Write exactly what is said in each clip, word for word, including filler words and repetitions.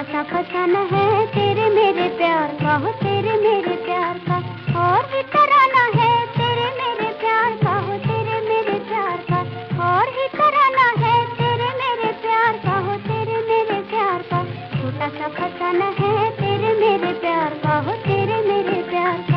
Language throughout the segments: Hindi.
सा फसाना है तेरे मेरे प्यार का हो, तेरे मेरे प्यार का। और ही तराना है तेरे मेरे प्यार का हो, तेरे मेरे प्यार का। और ही तराना है तेरे मेरे प्यार का हो, तेरे मेरे प्यार का। छोटा सा फसाना है तेरे मेरे प्यार का हो, तेरे मेरे प्यार का।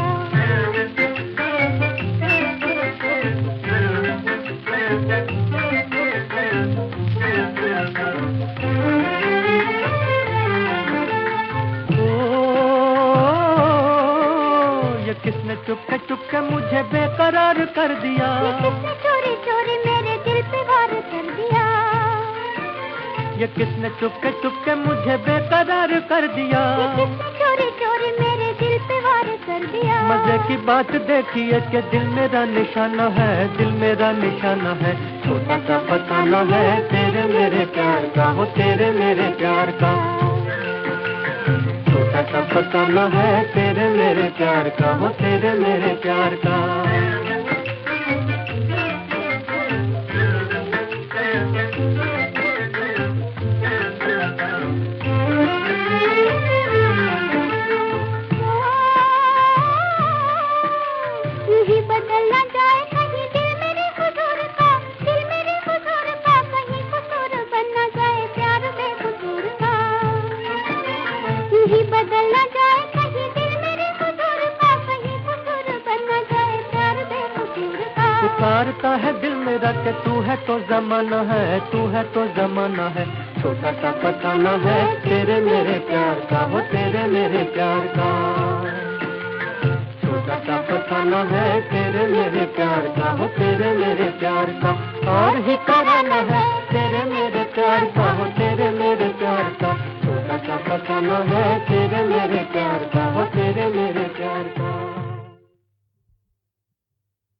किसने चुपके चुपके मुझे बेकरार कर दिया, ये किसने चोरी चोरी मेरे दिल पे वार कर दिया। ये किसने चुपके चुपके मुझे बेकरार कर दिया, ये किसने चोरी चोरी मेरे दिल पे वार कर दिया। मजे की बात देखिए कि दिल मेरा निशाना है, दिल मेरा निशाना है। छोटा सा फसाना है तेरे मेरे प्यार का हो, तेरे मेरे प्यार का। छोटा सा फसाना है तेरे मेरे प्यार का हो, तेरे मेरे प्यार का। यही बदलना जाए कहीं दिल मेरे हुजूर का, दिल मेरे हुजूर का। कहीं कसूर बनना जाए प्यार बेकसूर का। यही बदलना जाए कहीं दिल मेरे हुजूर का, कहीं कसूर बनना जाए प्यार बेकसूर का। पुकारता है दिल मेरा कि तू है तो जमाना है, तू है तो जमाना है। छोटा सा फसाना है तेरे मेरे प्यार का हो, तेरे मेरे प्यार का। छोटा सा फसाना है तेरे मेरे प्यार का हो, तेरे मेरे प्यार का। और ही कराना है तेरे मेरे प्यार का हो, तेरे मेरे प्यार का। छोटा सा फसाना है